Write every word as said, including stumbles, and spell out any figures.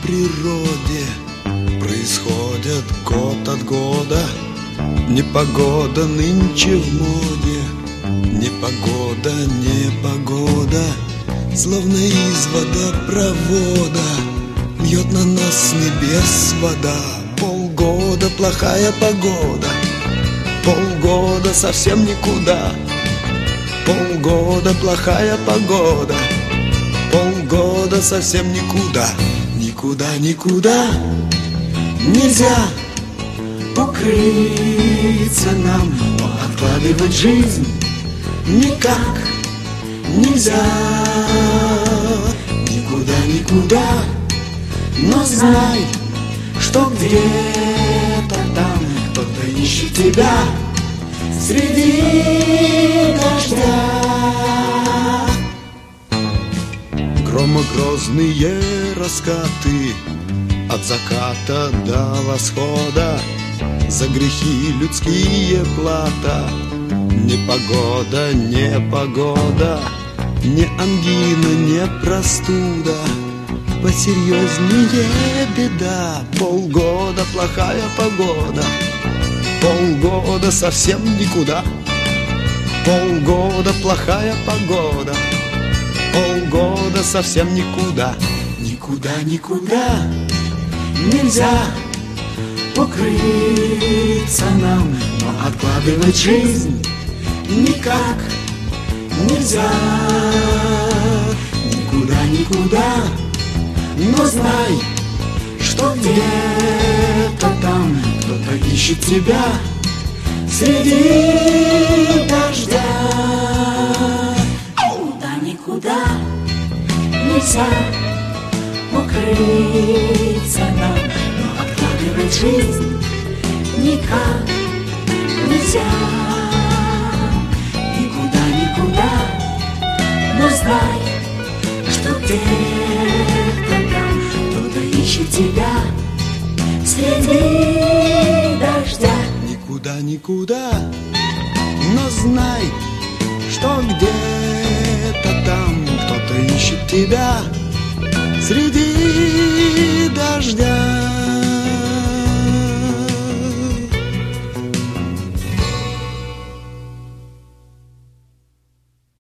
природе происходят год от года. Непогода нынче в моде, непогода, непогода, словно из водопровода льет на нас с небес вода. Полгода плохая погода, полгода совсем никуда. Полгода плохая погода, полгода совсем никуда. Никуда, никуда нельзя укрыться нам, но откладывать жизнь никак нельзя. Никуда, никуда, но знай, что где-то там кто-то ищет тебя среди дождя. Громогрозные раскаты от заката до восхода, за грехи людские плата. Непогода, непогода, не ангина, не простуда, посерьезнее беда. Полгода плохая погода, полгода совсем никуда. Полгода плохая погода, полгода совсем никуда. Никуда, никуда нельзя укрыться нам, но откладывать жизнь никак нельзя. Никуда, никуда, но знай, что где-то там кто-то ищет тебя среди дождя. Никуда, никуда нельзя укрыться нам, но откладывать жизнь никак нельзя. Никуда, никуда, но знай, что где-то там кто-то ищет тебя среди дождя. Никуда, никуда, но знай, что где-то там кто-то ищет тебя среди дождя.